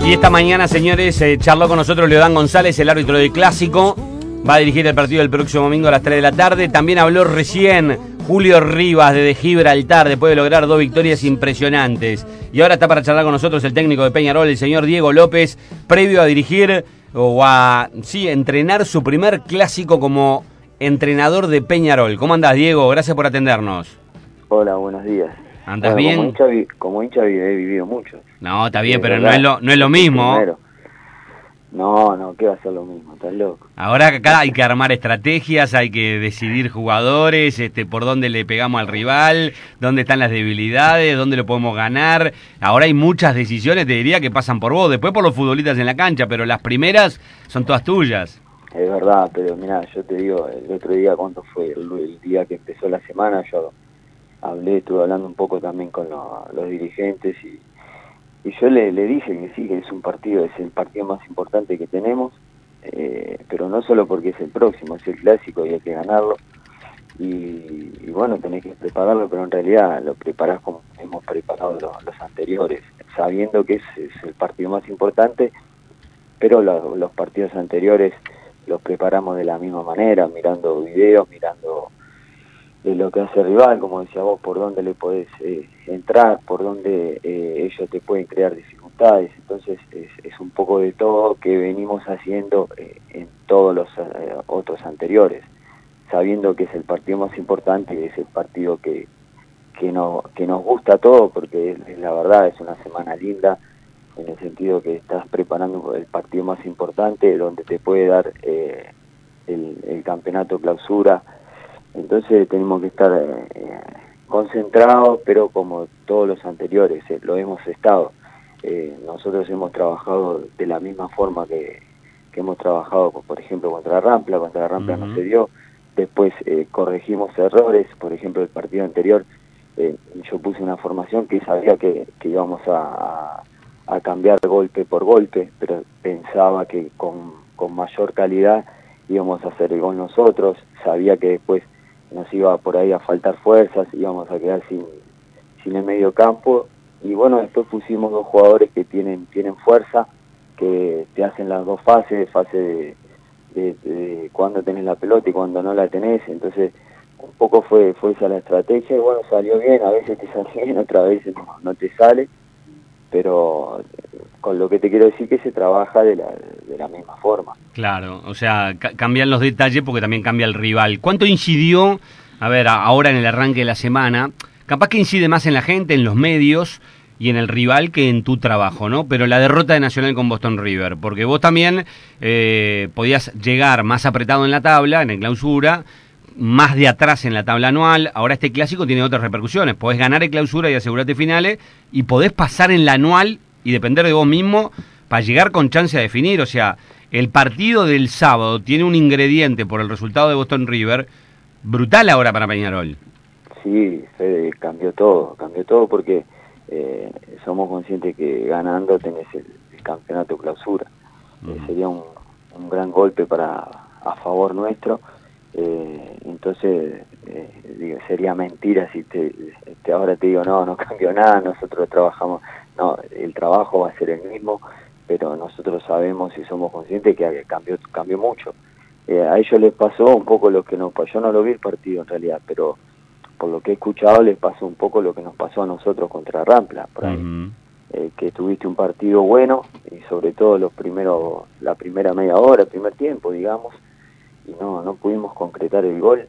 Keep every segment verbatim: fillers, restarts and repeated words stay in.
Y esta mañana, señores, eh, charló con nosotros Leodán González, el árbitro del Clásico. Va a dirigir el partido el próximo domingo a las tres de la tarde. También habló recién Julio Rivas de, de Gibraltar, después de lograr dos victorias impresionantes. Y ahora está para charlar con nosotros el técnico de Peñarol, el señor Diego López, previo a dirigir o a, sí, entrenar su primer Clásico como entrenador de Peñarol. ¿Cómo andás, Diego? Gracias por atendernos. Hola, buenos días. ¿Andás bueno, bien? Como hincha, como hincha he vivido mucho. No, está bien, Sí, pero verdad, no es lo, no es lo mismo. Primero. No, no, ¿qué va a ser lo mismo? Estás loco. Ahora acá hay que armar estrategias, hay que decidir jugadores, este, por dónde le pegamos al rival, dónde están las debilidades, dónde lo podemos ganar. Ahora hay muchas decisiones, te diría, que pasan por vos, después por los futbolistas en la cancha, pero las primeras son todas tuyas. Es verdad, pero mirá, yo te digo, el otro día, ¿cuánto fue? El, el día que empezó la semana, yo hablé, estuve hablando un poco también con lo, los dirigentes y, y yo le, le dije que sí, que es un partido, es el partido más importante que tenemos, eh, pero no solo porque es el próximo, es el Clásico y hay que ganarlo. Y, y bueno, tenés que prepararlo, pero en realidad lo preparás como hemos preparado los, los anteriores, sabiendo que es, es el partido más importante, pero lo, los partidos anteriores los preparamos de la misma manera, mirando videos, mirando de lo que hace el rival, como decía vos, por dónde le podés eh, entrar, por dónde eh, ellos te pueden crear dificultades. Entonces es, es un poco de todo que venimos haciendo eh, en todos los eh, otros anteriores, sabiendo que es el partido más importante, que es el partido que, que, no, que nos gusta a todos, porque es, es la verdad, es una semana linda, en el sentido que estás preparando el partido más importante, donde te puede dar eh, el, el campeonato clausura. Entonces tenemos que estar eh, concentrados, pero como todos los anteriores, eh, lo hemos estado. Eh, nosotros hemos trabajado de la misma forma que, que hemos trabajado, por ejemplo, contra Rampla, contra Rampla uh-huh. no se dio. Después eh, corregimos errores, por ejemplo, el partido anterior, eh, yo puse una formación que sabía que, que íbamos a, a, a cambiar golpe por golpe, pero pensaba que con, con mayor calidad íbamos a hacer el gol nosotros, sabía que después nos iba por ahí a faltar fuerzas, íbamos a quedar sin, sin el medio campo, y bueno, después pusimos dos jugadores que tienen, tienen fuerza, que te hacen las dos fases, fase de, de, de cuando tenés la pelota y cuando no la tenés. Entonces un poco fue, fue esa la estrategia, y bueno, salió bien, a veces te sale bien, otras veces no, no te sale, pero con lo que te quiero decir que se trabaja de la, de la misma forma. Claro, o sea, ca- cambian los detalles porque también cambia el rival. ¿Cuánto incidió, a ver, a- ahora en el arranque de la semana, capaz que incide más en la gente, en los medios y en el rival que en tu trabajo, ¿no? Pero la derrota de Nacional con Boston River, porque vos también eh, podías llegar más apretado en la tabla, en el clausura, más de atrás en la tabla anual. Ahora este Clásico tiene otras repercusiones, podés ganar el clausura y asegurarte finales, y podés pasar en la anual y depender de vos mismo para llegar con chance a definir. O sea, el partido del sábado tiene un ingrediente por el resultado de Boston River brutal ahora para Peñarol. Sí, Fede, cambió todo, cambió todo porque eh, somos conscientes que ganando tenés el, el campeonato clausura. Uh-huh. Eh, sería un, un gran golpe para a favor nuestro. Eh, entonces eh, digo, sería mentira si te, te ahora te digo no, no cambió nada, nosotros trabajamos, no, el trabajo va a ser el mismo, pero nosotros sabemos y somos conscientes que cambió, cambió mucho. Eh, a ellos les pasó un poco lo que nos pasó, yo no lo vi el partido en realidad, pero por lo que he escuchado les pasó un poco lo que nos pasó a nosotros contra Rampla, por ahí. Uh-huh. eh, que tuviste un partido bueno, y sobre todo los primeros, la primera media hora, el primer tiempo, digamos, y no, no pudimos concretar el gol,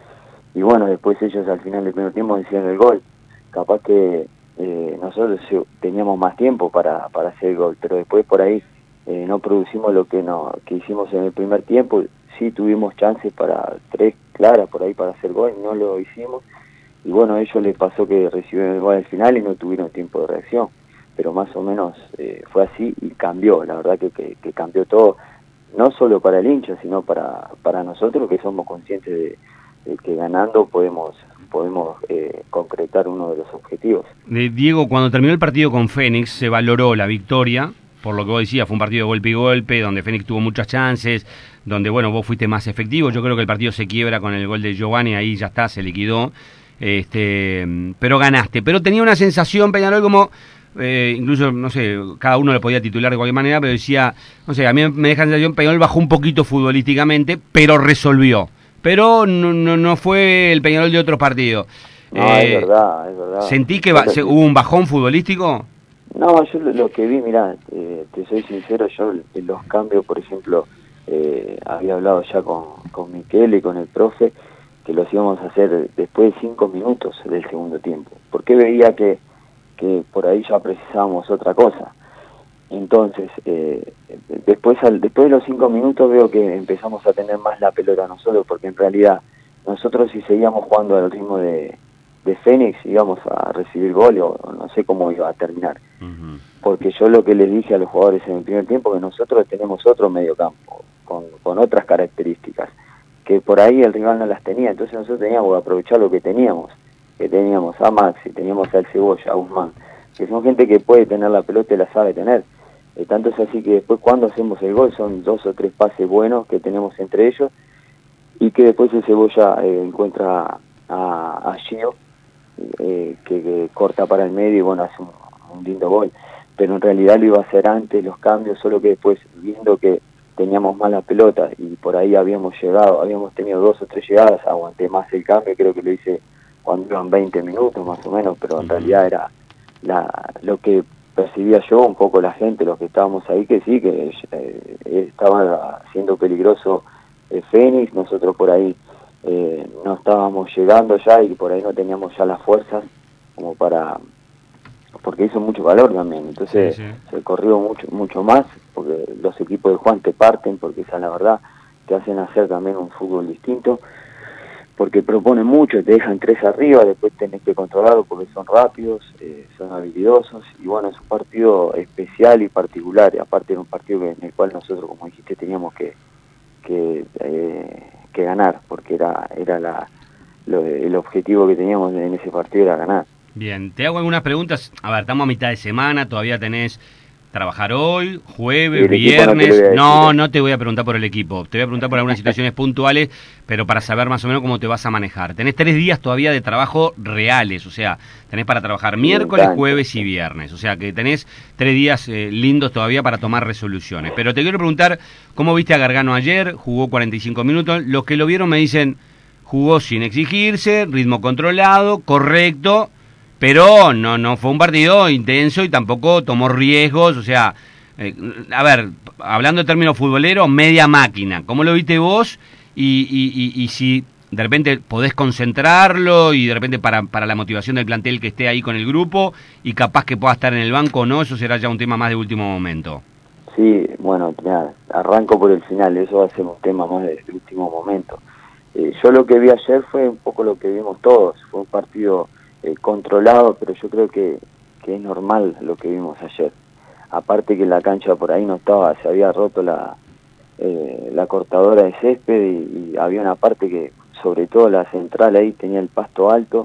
y bueno, después ellos al final del primer tiempo decían el gol, capaz que eh, nosotros teníamos más tiempo para, para hacer el gol, pero después por ahí eh, no producimos lo que, no, que hicimos en el primer tiempo. Sí tuvimos chances para tres claras por ahí para hacer gol, no lo hicimos, y bueno, a ellos les pasó que recibieron el gol al final y no tuvieron tiempo de reacción, pero más o menos eh, fue así y cambió, la verdad que, que, que cambió todo, no solo para el hincha, sino para, para nosotros que somos conscientes de, de que ganando podemos podemos eh, concretar uno de los objetivos. Eh, Diego, cuando terminó el partido con Fénix se valoró la victoria, por lo que vos decías, fue un partido de golpe y golpe, donde Fénix tuvo muchas chances, donde bueno, vos fuiste más efectivo. Yo creo que el partido se quiebra con el gol de Giovanni, ahí ya está, se liquidó, este, pero ganaste. Pero tenía una sensación, Peñarol, como eh, incluso, no sé, cada uno lo podía titular de cualquier manera, pero decía, no sé, a mí me deja la sensación, Peñarol bajó un poquito futbolísticamente, pero resolvió. Pero no, no, no fue el Peñarol de otros partidos. No, Eh, es verdad, es verdad. ¿Sentí que va, se, hubo un bajón futbolístico? No, yo lo, lo que vi, mirá, eh, te soy sincero, yo en los cambios, por ejemplo, eh, había hablado ya con, con Miquel y con el profe, que los íbamos a hacer después de cinco minutos del segundo tiempo, porque veía que, que por ahí ya precisábamos otra cosa. Entonces, eh, después, al, después de los cinco minutos veo que empezamos a tener más la pelota nosotros, porque en realidad nosotros si seguíamos jugando al ritmo de, de Fénix íbamos a recibir gol o, o no sé cómo iba a terminar. Uh-huh. Porque yo lo que les dije a los jugadores en el primer tiempo, que nosotros tenemos otro mediocampo, con, con otras características, que por ahí el rival no las tenía, entonces nosotros teníamos que aprovechar lo que teníamos, que teníamos a Maxi, teníamos al Cebolla, a Guzmán, que son gente que puede tener la pelota y la sabe tener. Eh, tanto es así que después cuando hacemos el gol son dos o tres pases buenos que tenemos entre ellos y que después el Cebolla eh, encuentra a, a Gio eh, que, que corta para el medio y bueno, hace un, un lindo gol, pero en realidad lo iba a hacer antes los cambios, solo que después viendo que teníamos mala pelota y por ahí habíamos llegado, habíamos tenido dos o tres llegadas, aguanté más el cambio, creo que lo hice cuando iban veinte minutos más o menos, pero en realidad era la, lo que percibía yo, un poco la gente, los que estábamos ahí, que sí, que eh, estaba siendo peligroso eh, Fénix, nosotros por ahí eh, no estábamos llegando ya y por ahí no teníamos ya las fuerzas como para, porque hizo mucho calor también, entonces sí, sí. se corrió mucho mucho más, porque los equipos de Juan te parten, porque esa es la verdad, te hacen hacer también un fútbol distinto, porque proponen mucho, te dejan tres arriba, después tenés que controlarlo porque son rápidos, eh, son habilidosos, y bueno, es un partido especial y particular, y aparte era un partido que, en el cual nosotros, como dijiste, teníamos que que, eh, que ganar, porque era era la lo, el objetivo que teníamos en ese partido era ganar. Bien, te hago algunas preguntas, a ver, estamos a mitad de semana, todavía tenés trabajar hoy, jueves, viernes. No, no, no te voy a preguntar por el equipo. Te voy a preguntar por algunas situaciones puntuales, pero para saber más o menos cómo te vas a manejar. Tenés tres días todavía de trabajo reales, o sea, tenés para trabajar miércoles, jueves y viernes. O sea, que tenés tres días eh, lindos todavía para tomar resoluciones. Pero te quiero preguntar, ¿cómo viste a Gargano ayer? Jugó cuarenta y cinco minutos. Los que lo vieron me dicen, jugó sin exigirse, ritmo controlado, correcto. Pero no no fue un partido intenso y tampoco tomó riesgos, o sea, eh, a ver, hablando en términos futboleros, media máquina. ¿Cómo lo viste vos? Y, y, y, y si de repente podés concentrarlo y de repente para, para la motivación del plantel que esté ahí con el grupo y capaz que pueda estar en el banco o no, eso será ya un tema más de último momento. Sí, bueno, ya, arranco por el final, eso va a ser un tema más de último momento. Eh, yo lo que vi ayer fue un poco lo que vimos todos, fue un partido Eh, controlado, pero yo creo que, que es normal lo que vimos ayer. Aparte que la cancha por ahí no estaba, se había roto la, eh, la cortadora de césped y, y había una parte que, sobre todo la central ahí, tenía el pasto alto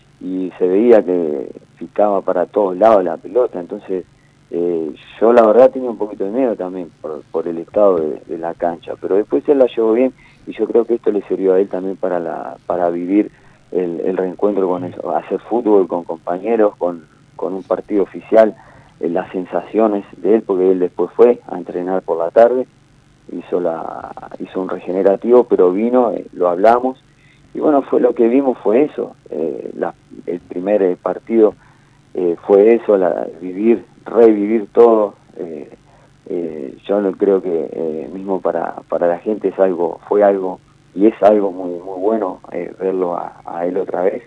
y se veía que picaba para todos lados la pelota, entonces eh, yo la verdad tenía un poquito de miedo también por, por el estado de, de la cancha, pero después él la llevó bien y yo creo que esto le sirvió a él también para, la, para vivir El, el reencuentro con eso, hacer fútbol con compañeros, con, con un partido oficial, eh, las sensaciones de él, porque él después fue a entrenar por la tarde, hizo la hizo un regenerativo, pero vino, eh, lo hablamos, y bueno, fue lo que vimos fue eso, eh, la, el primer eh, partido eh, fue eso, la, vivir, revivir todo, eh, eh, yo no creo que eh, mismo para, para la gente es algo, fue algo y es algo muy muy bueno eh, verlo a, a él otra vez.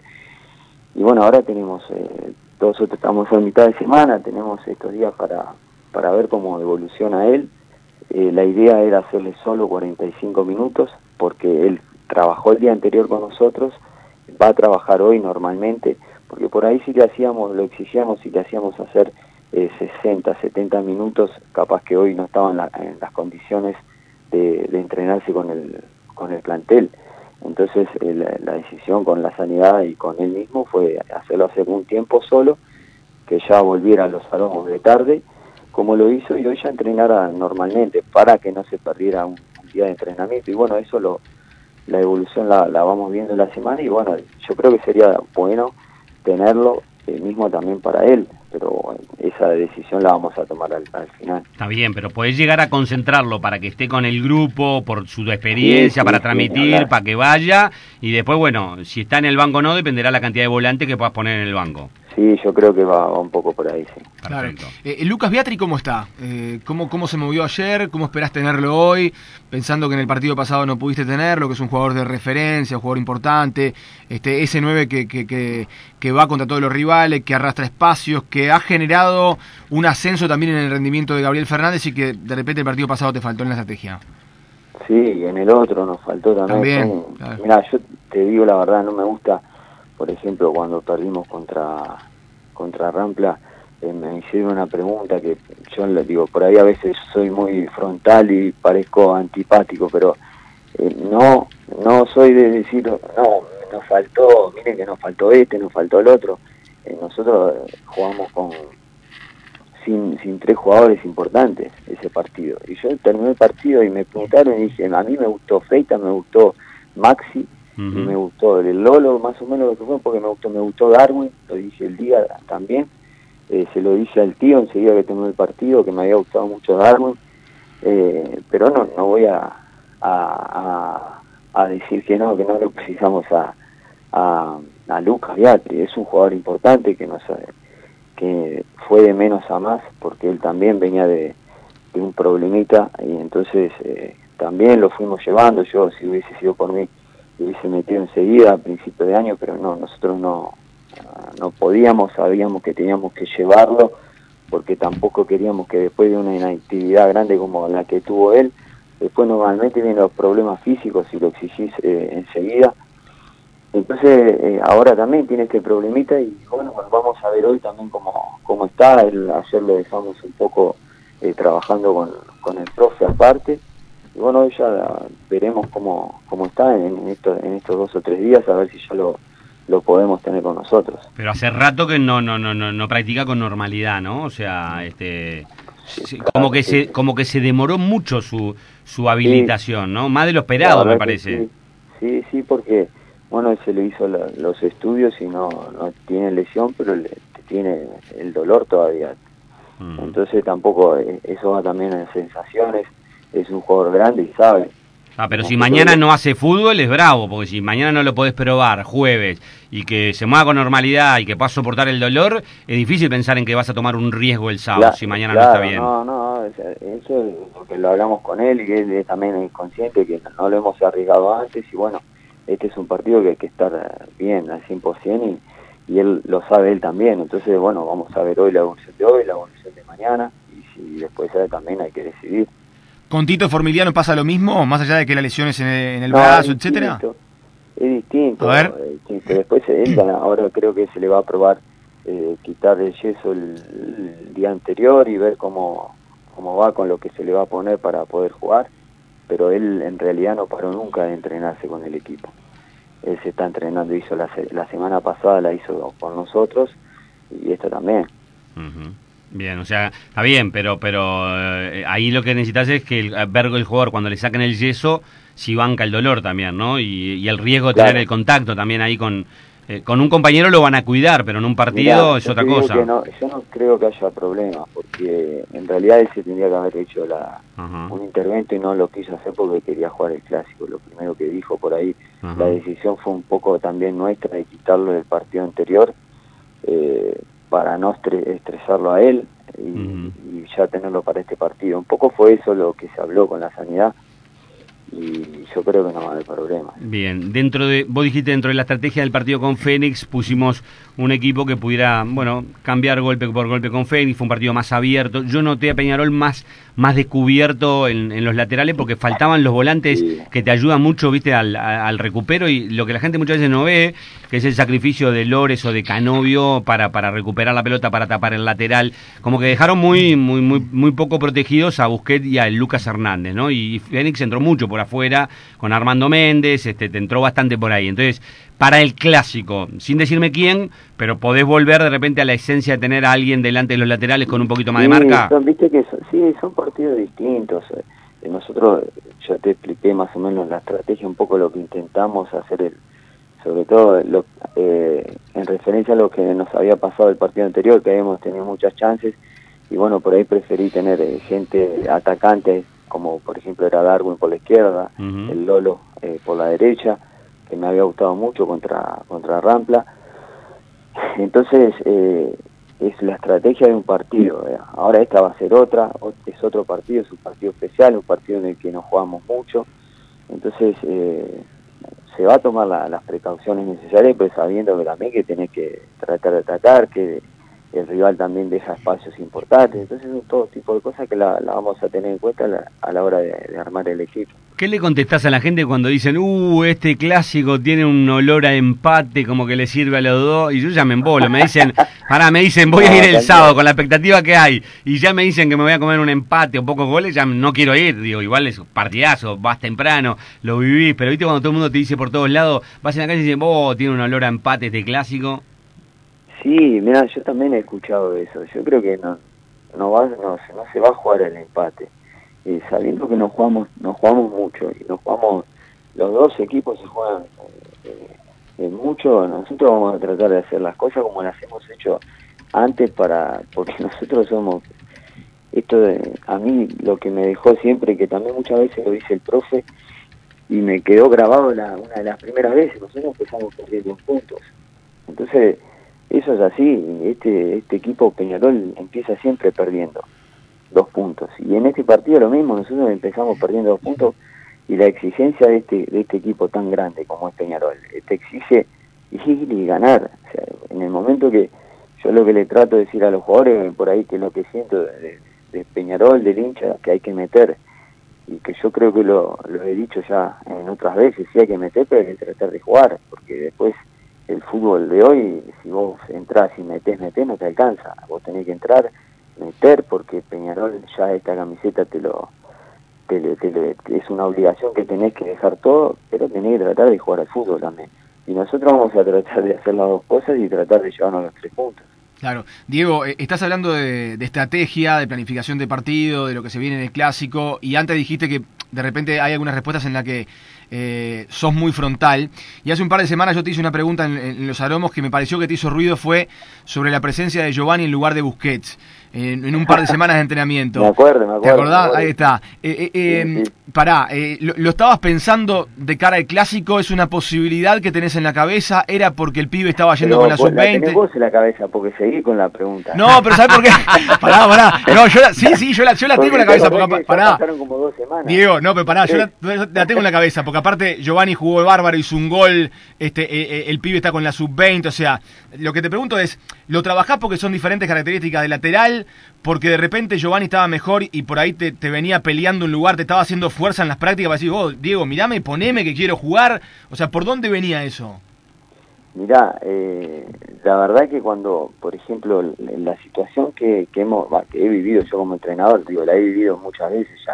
Y bueno, ahora tenemos, eh, todos nosotros estamos a mitad de semana, tenemos estos días para, para ver cómo evoluciona él. Eh, la idea era hacerle solo cuarenta y cinco minutos, porque él trabajó el día anterior con nosotros, va a trabajar hoy normalmente, porque por ahí si le hacíamos, lo exigíamos, si le hacíamos hacer eh, sesenta, setenta minutos, capaz que hoy no estaban la, en las condiciones de, de entrenarse con el con el plantel. Entonces eh, la, la decisión con la sanidad y con él mismo fue hacerlo hace un tiempo solo, que ya volviera a los salones de tarde, como lo hizo, y hoy ya entrenara normalmente, para que no se perdiera un, un día de entrenamiento. Y bueno, eso lo la evolución la, la vamos viendo en la semana, y bueno, yo creo que sería bueno tenerlo eh, mismo también para él, pero esa decisión la vamos a tomar al, al final. Está bien, pero podés llegar a concentrarlo para que esté con el grupo, por su experiencia, sí, sí, para transmitir, sí, para que vaya, y después, bueno, si está en el banco o no, dependerá la cantidad de volantes que puedas poner en el banco. Sí, yo creo que va, va un poco por ahí, sí. Claro. Eh, Lucas Biatri, ¿cómo está? Eh, ¿cómo, ¿Cómo se movió ayer? ¿Cómo esperás tenerlo hoy? Pensando que en el partido pasado no pudiste tenerlo, que es un jugador de referencia, un jugador importante, este ese nueve que, que, que, que va contra todos los rivales, que arrastra espacios, que ha generado un ascenso también en el rendimiento de Gabriel Fernández y que de repente el partido pasado te faltó en la estrategia. Sí, y en el otro nos faltó también. También, claro. Mirá, yo te digo la verdad, no me gusta, por ejemplo, cuando perdimos contra, contra Rampla, eh, me hicieron una pregunta que yo le digo, por ahí a veces soy muy frontal y parezco antipático, pero eh, no no soy de decir, no, nos faltó, miren que nos faltó este, nos faltó el otro. Eh, nosotros jugamos con sin, sin tres jugadores importantes ese partido. Y yo terminé el partido y me preguntaron y dije, a mí me gustó Feita, me gustó Maxi, uh-huh. y me gustó el Lolo, más o menos lo que fue, porque me gustó, me gustó Darwin, lo dije el día también. Eh, se lo dije al tío enseguida que terminó el partido, que me había gustado mucho Darwin, eh, pero no no voy a, a, a, a decir que no, que no lo precisamos a, a, a Lucas Biatri. Es un jugador importante que, nos, que fue de menos a más, porque él también venía de, de un problemita, y entonces eh, también lo fuimos llevando. Yo, si hubiese sido por mí, lo hubiese metido enseguida a principio de año, pero no, nosotros no no podíamos, sabíamos que teníamos que llevarlo, porque tampoco queríamos que después de una inactividad grande como la que tuvo él, después normalmente vienen los problemas físicos si lo exigís eh, enseguida. Entonces eh, ahora también tiene este problemita y bueno, vamos a ver hoy también cómo, cómo está. Él, ayer lo dejamos un poco eh, trabajando con, con el profe aparte, y bueno, hoy ya veremos cómo, cómo está en, en, esto, en estos dos o tres días, a ver si ya lo lo podemos tener con nosotros. Pero hace rato que no no no no, no practica con normalidad, ¿no? O sea, este sí, claro, como que sí. se como que se demoró mucho su su habilitación, sí. ¿no? Más de lo esperado, me parece. Sí. sí, sí, porque bueno, se le hizo la, los estudios y no no tiene lesión, pero le, tiene el dolor todavía. Mm. Entonces tampoco, eso va también en sensaciones. Es un jugador grande y sabe. Ah, pero si mañana no hace fútbol es bravo, porque si mañana no lo podés probar jueves y que se mueva con normalidad y que puedas soportar el dolor, es difícil pensar en que vas a tomar un riesgo el sábado claro, si mañana claro, no está bien. No, no, eso es porque lo hablamos con él y él también es consciente que no lo hemos arriesgado antes y bueno, este es un partido que hay que estar bien al cien por ciento y, y él lo sabe él también, entonces bueno, vamos a ver hoy la evolución de hoy, la evolución de mañana y si después también hay que decidir. ¿Con Tito Formiliano pasa lo mismo, más allá de que las lesiones en el, en el no, brazo, es etcétera? Es distinto. A ver. Es distinto. Después él, ahora creo que se le va a probar eh, quitar el yeso el, el día anterior y ver cómo, cómo va con lo que se le va a poner para poder jugar. Pero él en realidad no paró nunca de entrenarse con el equipo. Él se está entrenando, hizo la, la semana pasada, la hizo con nosotros y esta también. Uh-huh. Bien, o sea, está bien, pero pero eh, ahí lo que necesitas es que el, ver el jugador cuando le saquen el yeso, si banca el dolor también, ¿no? Y, y el riesgo de claro. tener el contacto también ahí con eh, con un compañero lo van a cuidar, pero en un partido Mirá, es otra cosa. Que no, yo no creo que haya problemas, porque en realidad él se tendría que haber hecho la, uh-huh. un intervento y no lo quiso hacer porque quería jugar el clásico. Lo primero que dijo por ahí, uh-huh. la decisión fue un poco también nuestra de quitarlo del partido anterior. Eh, para no estresarlo a él y, uh-huh. y ya tenerlo para este partido. Un poco fue eso lo que se habló con la sanidad y yo creo que no va a haber problema. Bien, dentro de, vos dijiste dentro de la estrategia del partido con Fénix pusimos un equipo que pudiera, bueno, cambiar golpe por golpe con Fénix, fue un partido más abierto. Yo noté a Peñarol más, más descubierto en, en los laterales porque faltaban los volantes sí. que te ayudan mucho, viste, al, al recupero y lo que la gente muchas veces no ve, que es el sacrificio de Lores o de Canovio para, para recuperar la pelota, para tapar el lateral, como que dejaron muy, muy, muy, muy poco protegidos a Busquets y a Lucas Hernández, ¿no? Y Fénix entró mucho por afuera con Armando Méndez, este, te entró bastante por ahí. Entonces, para el clásico, sin decirme quién, pero podés volver de repente a la esencia de tener a alguien delante de los laterales con un poquito más sí, de marca. Son, viste que son, sí, son partidos distintos. Nosotros, ya te expliqué más o menos la estrategia, un poco lo que intentamos hacer el sobre todo lo, eh, en referencia a lo que nos había pasado el partido anterior, que habíamos tenido muchas chances, y bueno, por ahí preferí tener eh, gente atacante, como por ejemplo era Darwin por la izquierda, uh-huh. el Lolo eh, por la derecha, que me había gustado mucho contra, contra Rampla. Entonces, eh, es la estrategia de un partido. Eh. Ahora esta va a ser otra, es otro partido, es un partido especial, un partido en el que nos jugamos mucho. Entonces, eh, se va a tomar la, las precauciones necesarias, pero sabiendo que también que tenés que tratar de atacar, que el rival también deja espacios importantes. Entonces, son todo tipo de cosas que la, la vamos a tener en cuenta a la, a la hora de, de armar el equipo. ¿Qué le contestás a la gente cuando dicen, uh, este clásico tiene un olor a empate, como que le sirve a los dos? Y yo ya me embolo, me dicen, pará, me dicen, voy no, a ir el sábado con la expectativa que hay, y ya me dicen que me voy a comer un empate o pocos goles, ya no quiero ir. Digo, igual es partidazo, vas temprano, lo vivís, pero viste cuando todo el mundo te dice por todos lados, vas en la calle y dicen, oh, tiene un olor a empate este clásico. Sí, mira, yo también he escuchado eso. Yo creo que no, no, va, no, no se va a jugar el empate. Eh, sabiendo que nos jugamos nos jugamos mucho y nos jugamos, los dos equipos se juegan eh, eh, mucho, nosotros vamos a tratar de hacer las cosas como las hemos hecho antes, para porque nosotros somos, esto de, a mí lo que me dejó siempre, que también muchas veces lo dice el profe y me quedó grabado la, una de las primeras veces, nosotros empezamos perdiendo puntos, entonces eso es así, este este equipo Peñarol empieza siempre perdiendo dos puntos, y en este partido lo mismo, nosotros empezamos perdiendo dos puntos, y la exigencia de este de este equipo tan grande como es Peñarol, te exige ir y ganar. O sea, en el momento que yo lo que le trato de decir a los jugadores, por ahí que es lo que siento de, de Peñarol, del hincha, que hay que meter, y que yo creo que lo, lo he dicho ya en otras veces, sí hay que meter, pero hay que tratar de jugar, porque después el fútbol de hoy, si vos entrás y metés, metés, no te alcanza, vos tenés que entrar, meter, porque Peñarol ya esta camiseta te lo, te, te, te, te, es una obligación que tenés que dejar todo, pero tenés que tratar de jugar al fútbol también. Y nosotros vamos a tratar de hacer las dos cosas y tratar de llevarnos los tres puntos. Claro. Diego, estás hablando de, de estrategia, de planificación de partido, de lo que se viene en el clásico, y antes dijiste que de repente hay algunas respuestas en las que eh, sos muy frontal, y hace un par de semanas yo te hice una pregunta en, en Los Aromos que me pareció que te hizo ruido, fue sobre la presencia de Giovanni en lugar de Busquets, en, en un par de semanas de entrenamiento. Me acuerdo, me acuerdo. ¿Te acordás? Me acuerdo. Ahí está. Eh, eh, eh, sí, sí. Pará, eh, lo, ¿lo estabas pensando de cara al clásico? ¿Es una posibilidad que tenés en la cabeza? ¿Era porque el pibe estaba yendo pero con la sub veinte? La tenés vos en la cabeza, porque seguí con la pregunta. No, pero ¿sabés por qué? Pará, pará. No, yo la, sí, sí, yo la, yo la tengo en la cabeza. Porque, pará. Pasaron como dos semanas. Diego, no, pero pará, sí. yo la, la tengo en la cabeza, porque aparte Giovanni jugó de bárbaro, hizo un gol, este, eh, eh, el pibe está con la sub veinte, o sea, lo que te pregunto es, ¿lo trabajás porque son diferentes características de lateral? Porque de repente Giovanni estaba mejor y por ahí te, te venía peleando un lugar, te estaba haciendo fuerza en las prácticas para decir, oh, Diego, mirame, poneme que quiero jugar. O sea, ¿por dónde venía eso? Mirá, eh, la verdad que cuando, por ejemplo, en la situación que, que, hemos, que he vivido yo como entrenador, digo, la he vivido muchas veces ya,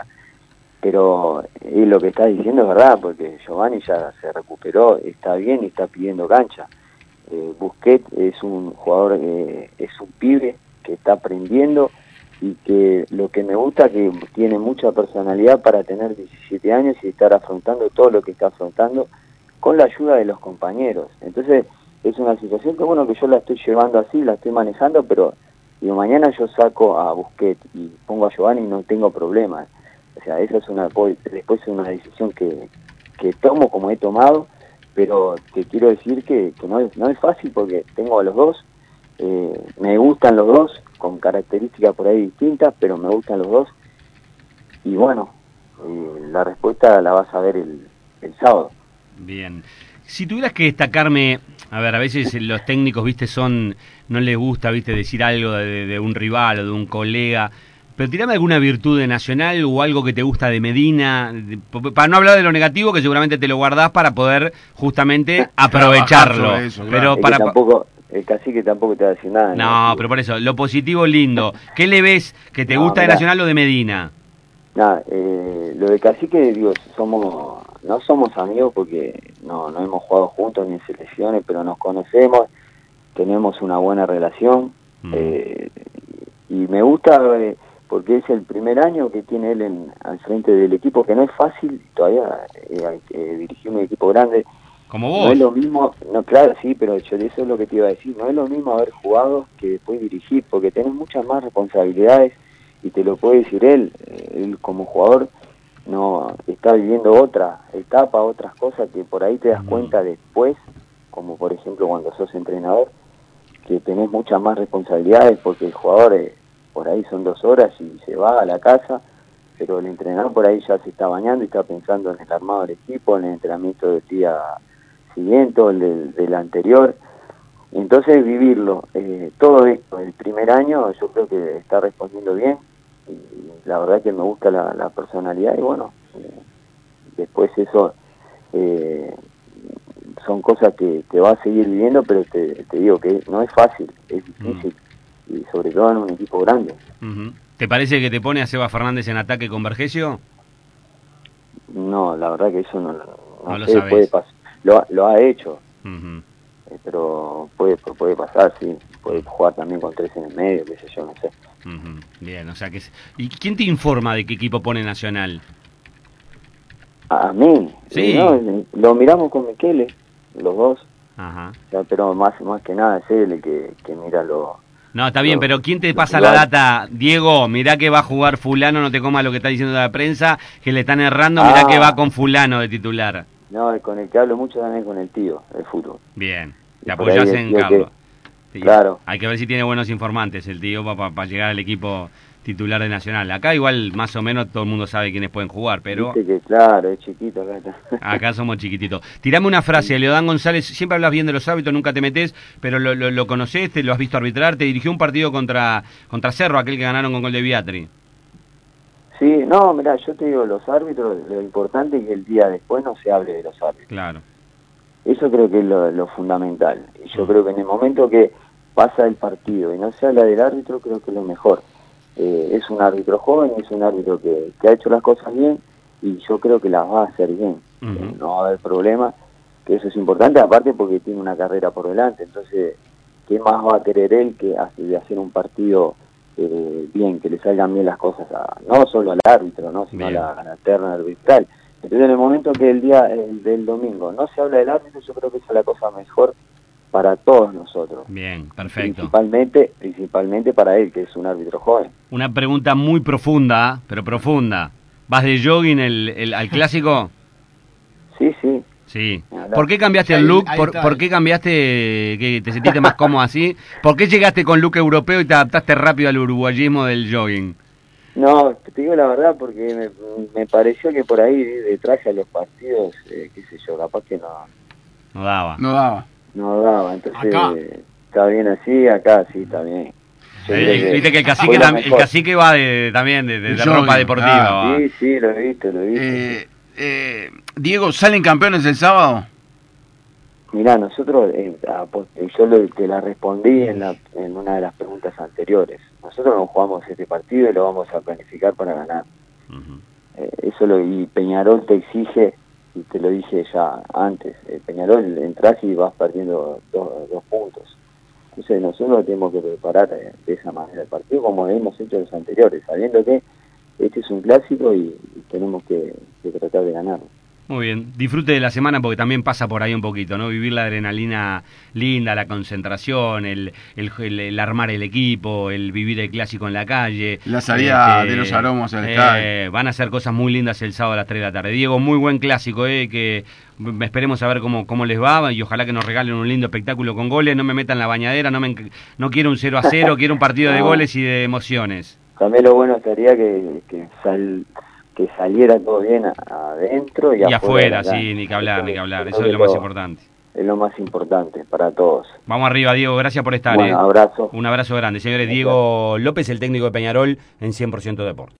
pero eh, lo que estás diciendo es verdad, porque Giovanni ya se recuperó, está bien y está pidiendo cancha. Eh, Busquets es un jugador, eh, es un pibe que está aprendiendo y que lo que me gusta que tiene mucha personalidad para tener diecisiete años y estar afrontando todo lo que está afrontando con la ayuda de los compañeros. Entonces es una situación que bueno, que yo la estoy llevando así, la estoy manejando, pero digo, mañana yo saco a Busquets y pongo a Giovanni y no tengo problemas. O sea, esa es una, después es una decisión que, que tomo como he tomado, pero te quiero decir que, que no, es, no es fácil porque tengo a los dos. Eh, me gustan los dos, con características por ahí distintas, pero me gustan los dos. Y bueno, eh, la respuesta la vas a ver el, el sábado. Bien. Si tuvieras que destacarme, a ver, a veces los técnicos, viste, son, no les gusta, viste, decir algo de, de un rival o de un colega, pero tirame alguna virtud de Nacional o algo que te gusta de Medina, de, para no hablar de lo negativo, que seguramente te lo guardás para poder justamente aprovecharlo. Eso, claro. Pero es para... tampoco, el cacique tampoco te va a decir nada. No, no, pero por eso, lo positivo lindo. ¿Qué le ves que te no, gusta mirá, de Nacional o de Medina? Nada, eh, lo de cacique, digo, somos, no somos amigos porque no, no hemos jugado juntos ni en selecciones, pero nos conocemos, tenemos una buena relación, mm. eh, y me gusta... Eh, porque es el primer año que tiene él en, al frente del equipo, que no es fácil, todavía eh, eh, dirigir un equipo grande, Como vos. No es lo mismo, no, claro, sí, pero yo eso es lo que te iba a decir, no es lo mismo haber jugado que después dirigir, porque tenés muchas más responsabilidades y te lo puede decir él, él como jugador no está viviendo otra etapa, otras cosas que por ahí te das cuenta después, como por ejemplo cuando sos entrenador, que tenés muchas más responsabilidades porque el jugador eh, por ahí son dos horas y se va a la casa, pero el entrenador por ahí ya se está bañando y está pensando en el armado del equipo, en el entrenamiento del día siguiente o el del, del anterior. Entonces vivirlo, eh, todo esto, el primer año yo creo que está respondiendo bien y la verdad que me gusta la, la personalidad y bueno, eh, después eso eh, son cosas que, que va a seguir viviendo, pero te, te digo que no es fácil, es difícil mm. y sobre todo en un equipo grande. Uh-huh. ¿Te parece que te pone a Seba Fernández en ataque con Vergesio? No, la verdad que eso no, no, no sé, lo puede pasar, lo, lo ha hecho. Uh-huh. Eh, pero puede puede pasar, sí, puede jugar también con tres en el medio, qué sé yo, no sé. Uh-huh. Bien, o sea que... ¿Y quién te informa de qué equipo pone Nacional? A, a mí, sí. No, lo miramos con Michele, los dos, Ajá. O sea, pero más más que nada es él el que, que mira lo... No, está bien, lo, pero ¿quién te pasa la data? Diego, mirá que va a jugar fulano, no te comas lo que está diciendo la prensa, que le están errando, mirá ah. que va con fulano de titular. No, con el que hablo mucho también con el tío, el fútbol. Bien, te apoyás en Carlos. Que, claro. Hay que ver si tiene buenos informantes el tío para pa, pa llegar al equipo titular de Nacional. Acá igual más o menos todo el mundo sabe quiénes pueden jugar, pero... Dice que claro, es chiquito acá está. Acá somos chiquititos. Tirame una frase, Leodán González, siempre hablas bien de los árbitros, nunca te metés, pero lo, lo, lo conocés, te lo has visto arbitrar, te dirigió un partido contra contra Cerro, aquel que ganaron con gol de Viatri. Sí, no, mirá, yo te digo, los árbitros, lo importante es que el día después no se hable de los árbitros. Claro. Eso creo que es lo, lo fundamental. Y yo mm. creo que en el momento que pasa el partido y no se habla del árbitro, creo que es lo mejor. Eh, es un árbitro joven, es un árbitro que, que ha hecho las cosas bien y yo creo que las va a hacer bien. Uh-huh. eh, no va a haber problema, que eso es importante, aparte porque tiene una carrera por delante. Entonces, ¿qué más va a querer él que de hacer un partido eh, bien, que le salgan bien las cosas, a, no solo al árbitro, ¿no? sino a la, a la terna arbitral? Entonces, en el momento que el día el, del domingo no se habla del árbitro, yo creo que esa es la cosa mejor para todos nosotros. Bien, perfecto. Principalmente, principalmente para él, que es un árbitro joven. Una pregunta muy profunda, pero profunda. ¿Vas de jogging el, el, al clásico? Sí, sí. Sí. ¿Por qué cambiaste el look? ¿Por, ¿Por qué cambiaste, que te sentiste más cómodo así? ¿Por qué llegaste con look europeo y te adaptaste rápido al uruguayismo del jogging? No, te digo la verdad porque me, me pareció que por ahí de traje a los partidos, eh, qué sé yo, capaz que no... No daba. No daba. No daba, entonces eh, está bien así, acá sí, está bien. Eh, Viste que el cacique, tam, el cacique va de, también de, de, de ropa deportiva. Ah, sí, sí, lo he visto, lo he visto. Eh, eh, Diego, ¿salen campeones el sábado? Mirá, nosotros, eh, yo lo, te la respondí en, la, en una de las preguntas anteriores. Nosotros no jugamos este partido y lo vamos a planificar para ganar. Uh-huh. eh, eso lo y Peñarol te exige, y te lo dije ya antes, eh, Peñarol entras y vas perdiendo dos, dos puntos. Entonces nosotros tenemos que preparar de, de esa manera el partido como hemos hecho los anteriores, sabiendo que este es un clásico y, y tenemos que, que tratar de ganarlo. Muy bien, disfrute de la semana porque también pasa por ahí un poquito, ¿no? Vivir la adrenalina linda, la concentración, el, el, el, el armar el equipo, el vivir el clásico en la calle. La salida este, de los aromos al estadio. Eh, van a hacer cosas muy lindas el sábado a las tres de la tarde. Diego, muy buen clásico, eh, que esperemos a ver cómo, cómo les va y ojalá que nos regalen un lindo espectáculo con goles. No me metan la bañadera, no, me, no quiero un cero a cero, quiero un partido de goles y de emociones. También lo bueno sería que, que sal... que saliera todo bien adentro y, y afuera. afuera, sí, ni que hablar, ni que hablar. Eso es lo más importante. Es lo más importante para todos. Vamos arriba, Diego. Gracias por estar. Bueno, eh. abrazo. Un abrazo grande. Señores, Diego López, el técnico de Peñarol en cien por ciento Deportes.